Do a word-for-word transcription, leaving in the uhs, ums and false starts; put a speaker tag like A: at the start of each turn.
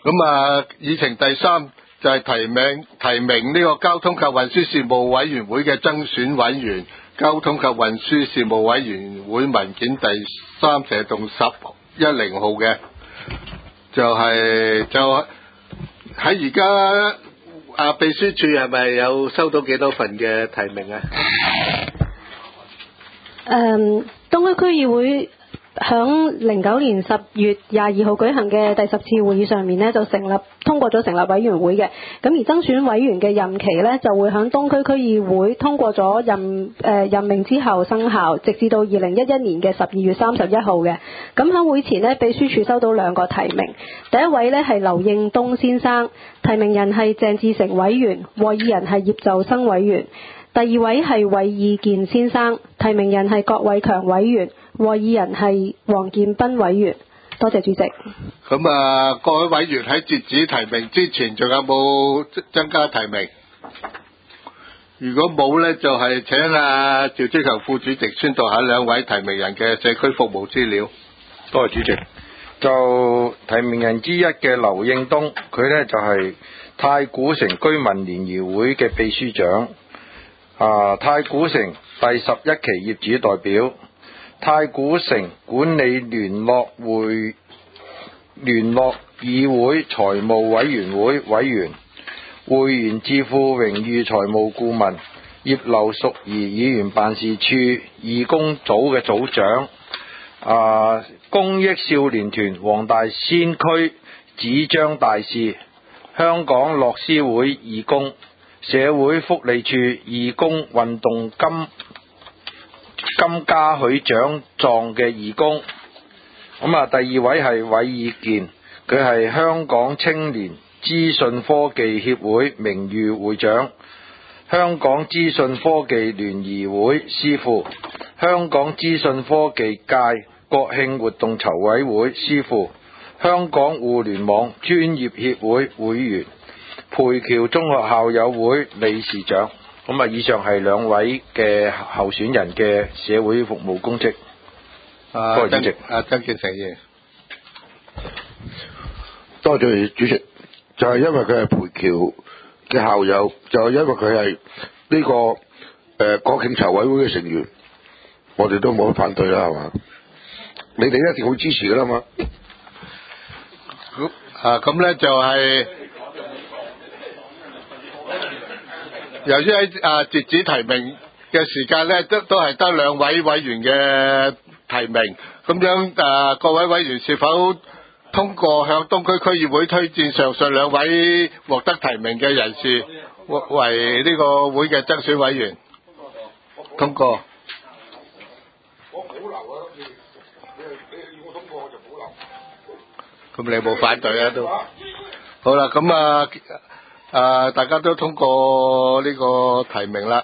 A: 咁啊，議程第三就係提名提名呢個交通及運輸事務委員會嘅增選委員，交通及運輸事務委員會文件第三蛇洞十一零號嘅，就係就喺而家啊秘書處係咪有收到幾多份嘅提名啊？
B: 誒，東區區議會響零九年十月廿二號舉行嘅第十次會議上面呢，就成立通過咗成立委員會嘅。咁而增選委員嘅任期呢，就會響東區區議會通過咗任誒、呃、任命之後生效，直至到二零一一年嘅十二月三十一號嘅。咁喺會前呢，秘書處收到兩個提名，第一位呢係劉應東先生，提名人係鄭志成委員，獲議人係葉就生委員。第二位係韋義健先生，提名人係郭偉強委員，獲議人係黃建斌委員。多謝主席。
A: 咁啊，各位委員喺截止提名之前，仲有冇增加提名？如果冇呢，就係、是、請啊趙積強副主席宣讀下兩位提名人嘅社區服務資料。
C: 多謝主席。就提名人之一嘅劉應東，佢呢就係、是、太古城居民聯誼會嘅秘書長。啊！太古城第十一期業主代表，太古城管理聯絡會聯絡議會財務委員會委員，匯源智庫榮譽財務顧問，葉劉淑儀議員辦事處義工組嘅組長，啊！公益少年團黃大仙區紙張大使，香港樂施會義工，社會福利處義工運動金金嘉許獎狀嘅義工。咁啊，第二位係韋義健，佢係香港青年資訊科技協會名譽會長，香港資訊科技聯誼會師傅，香港資訊科技界國慶活動籌委會師傅，香港互聯網專業協會會員，培僑中學校友會理事長。咁啊，以上係兩位嘅候選人嘅社會服務公職。
A: 啊，
C: 多謝主席。
A: 啊，曾建成議員。
D: 多謝主席。就係、是、因為佢係培僑嘅校友，就係、是、因為佢係呢個誒、呃、國慶籌委會嘅成員，我哋都冇得反對啦，係嘛？你哋一定會支持噶啦嘛。
A: 咁啊，咁咧就係、是。由於喺啊截止提名嘅時間咧，都都係得兩位委員嘅提名，咁樣啊各位委員是否通過向東區區議會推薦上述兩位獲得提名嘅人士為呢個會嘅增選委員？通過。我保留啊，你你你要我通過我就保留。咁你冇反對啊都？好啦，咁啊。啊！大家都通過呢個提名啦。